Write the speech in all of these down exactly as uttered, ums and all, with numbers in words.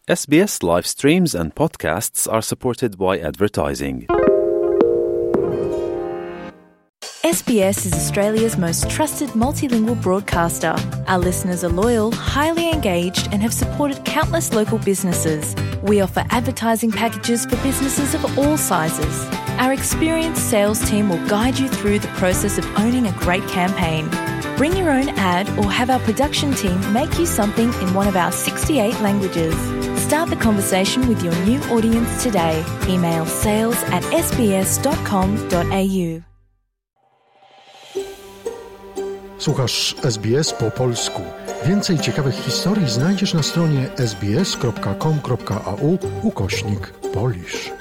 S B S live streams and podcasts are supported by advertising. S B S is Australia's most trusted multilingual broadcaster. Our listeners are loyal, highly engaged, and have supported countless local businesses. We offer advertising packages for businesses of all sizes. Our experienced sales team will guide you through the process of owning a great campaign. Bring your own ad or have our production team make you something in one of our sixty-eight languages. Start the conversation with your new audience today. Email sales at s b s dot com dot a u. Słuchasz S B S po polsku. Więcej ciekawych historii znajdziesz na stronie s b s kropka com kropka a u ukośnik Polish.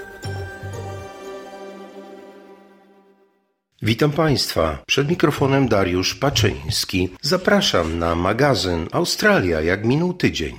Witam Państwa. Przed mikrofonem Dariusz Paczyński. Zapraszam na magazyn Australia, jak minął tydzień.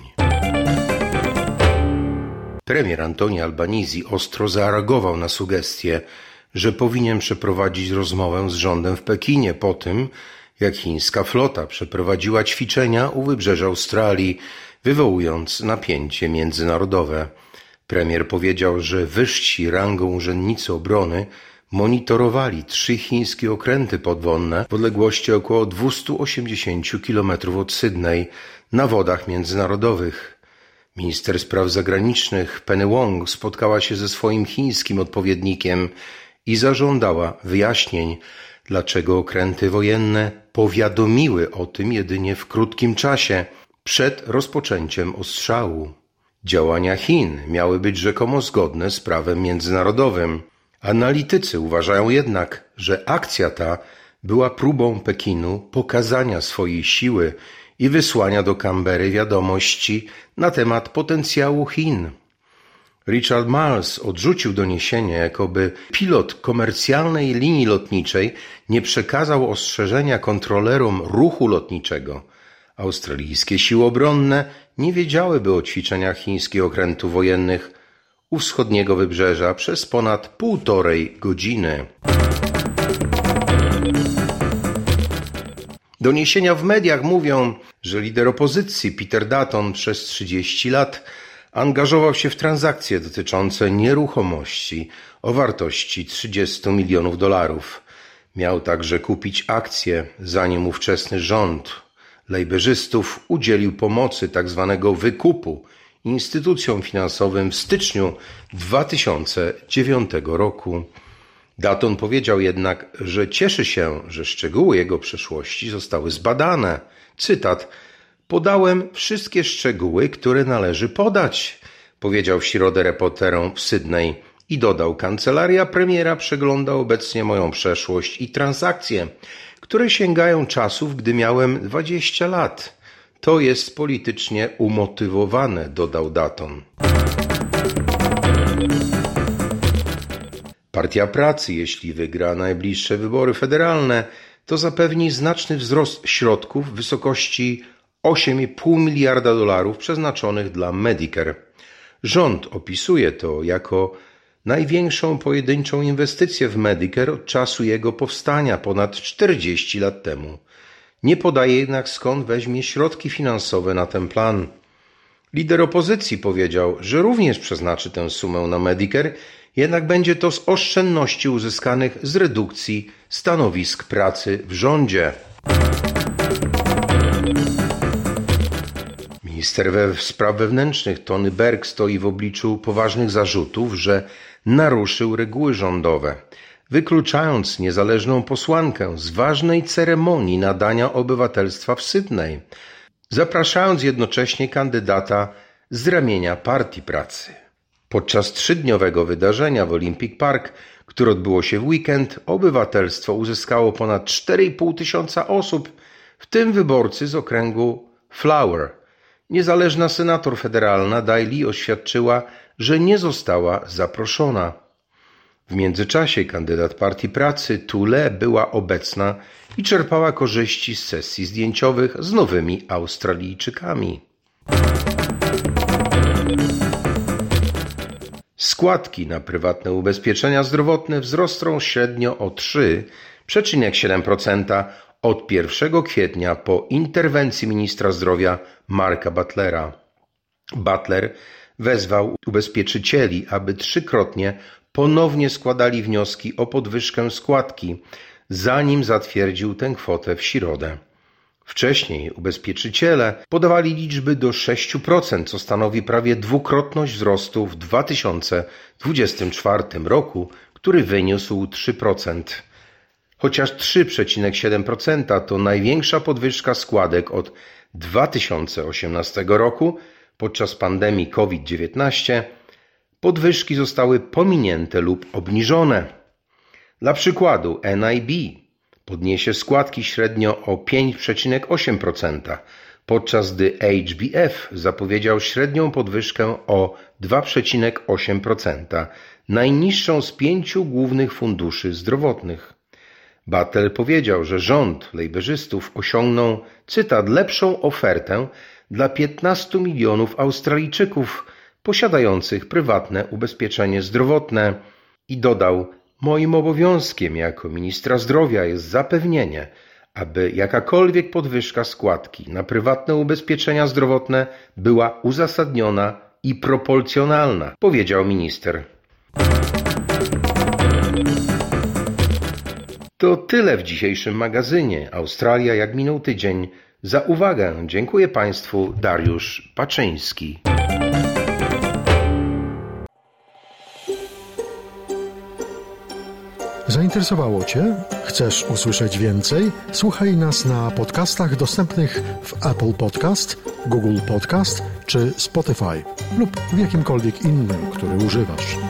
Premier Anthony Albanese ostro zareagował na sugestię, że powinien przeprowadzić rozmowę z rządem w Pekinie po tym, jak chińska flota przeprowadziła ćwiczenia u wybrzeża Australii, wywołując napięcie międzynarodowe. Premier powiedział, że wyżsi rangą urzędnicy obrony monitorowali trzy chińskie okręty podwodne w odległości około dwieście osiemdziesiąt kilometrów od Sydney na wodach międzynarodowych. Minister spraw zagranicznych Penny Wong spotkała się ze swoim chińskim odpowiednikiem i zażądała wyjaśnień, dlaczego okręty wojenne powiadomiły o tym jedynie w krótkim czasie przed rozpoczęciem ostrzału. Działania Chin miały być rzekomo zgodne z prawem międzynarodowym. Analitycy uważają jednak, że akcja ta była próbą Pekinu pokazania swojej siły i wysłania do Canberry wiadomości na temat potencjału Chin. Richard Marles odrzucił doniesienie, jakoby pilot komercjalnej linii lotniczej nie przekazał ostrzeżenia kontrolerom ruchu lotniczego. Australijskie siły obronne nie wiedziałyby o ćwiczeniach chińskich okrętów wojennych u wschodniego wybrzeża przez ponad półtorej godziny. Doniesienia w mediach mówią, że lider opozycji Peter Dutton przez trzydzieści lat angażował się w transakcje dotyczące nieruchomości o wartości trzydzieści milionów dolarów. Miał także kupić akcje, zanim ówczesny rząd lejberzystów udzielił pomocy tzw. wykupu instytucjom finansowym w styczniu dwa tysiące dziewiątego roku. Dutton powiedział jednak, że cieszy się, że szczegóły jego przeszłości zostały zbadane. Cytat: podałem wszystkie szczegóły, które należy podać, powiedział w środę reporterom w Sydney i dodał: kancelaria premiera przegląda obecnie moją przeszłość i transakcje, które sięgają czasów, gdy miałem dwadzieścia lat. To jest politycznie umotywowane, dodał Dutton. Partia Pracy, jeśli wygra najbliższe wybory federalne, to zapewni znaczny wzrost środków w wysokości osiem i pół miliarda dolarów przeznaczonych dla Medicare. Rząd opisuje to jako największą pojedynczą inwestycję w Medicare od czasu jego powstania ponad czterdzieści lat temu. Nie podaje jednak, skąd weźmie środki finansowe na ten plan. Lider opozycji powiedział, że również przeznaczy tę sumę na Medicare, jednak będzie to z oszczędności uzyskanych z redukcji stanowisk pracy w rządzie. Minister spraw wewnętrznych Tony Burke stoi w obliczu poważnych zarzutów, że naruszył reguły rządowe, wykluczając niezależną posłankę z ważnej ceremonii nadania obywatelstwa w Sydney, zapraszając jednocześnie kandydata z ramienia Partii Pracy. Podczas trzydniowego wydarzenia w Olympic Park, które odbyło się w weekend, obywatelstwo uzyskało ponad cztery i pół tysiąca osób, w tym wyborcy z okręgu Flower. Niezależna senator federalna Daly oświadczyła, że nie została zaproszona. W międzyczasie kandydat Partii Pracy Tule była obecna i czerpała korzyści z sesji zdjęciowych z nowymi Australijczykami. Składki na prywatne ubezpieczenia zdrowotne wzrosną średnio o trzy przecinek siedem procent od pierwszego kwietnia po interwencji ministra zdrowia Marka Butlera. Butler wezwał ubezpieczycieli, aby trzykrotnie ponownie składali wnioski o podwyżkę składki, zanim zatwierdził tę kwotę w środę. Wcześniej ubezpieczyciele podawali liczby do sześć procent, co stanowi prawie dwukrotność wzrostu w dwa tysiące dwudziestym czwartym roku, który wyniósł trzy procent. Chociaż trzy przecinek siedem procent to największa podwyżka składek od dwa tysiące osiemnastego roku podczas pandemii COVID dziewiętnaście, podwyżki zostały pominięte lub obniżone. Dla przykładu N I B podniesie składki średnio o pięć przecinek osiem procent, podczas gdy H B F zapowiedział średnią podwyżkę o dwa przecinek osiem procent, najniższą z pięciu głównych funduszy zdrowotnych. Battel powiedział, że rząd lejberzystów osiągnął, cytat, lepszą ofertę dla piętnastu milionów Australijczyków posiadających prywatne ubezpieczenie zdrowotne i dodał: moim obowiązkiem jako ministra zdrowia jest zapewnienie, aby jakakolwiek podwyżka składki na prywatne ubezpieczenia zdrowotne była uzasadniona i proporcjonalna, powiedział minister. To tyle w dzisiejszym magazynie Australia jak minął tydzień. Za uwagę dziękuję Państwu, Dariusz Paczyński. Zainteresowało Cię? Chcesz usłyszeć więcej? Słuchaj nas na podcastach dostępnych w Apple Podcast, Google Podcast czy Spotify lub w jakimkolwiek innym, który używasz.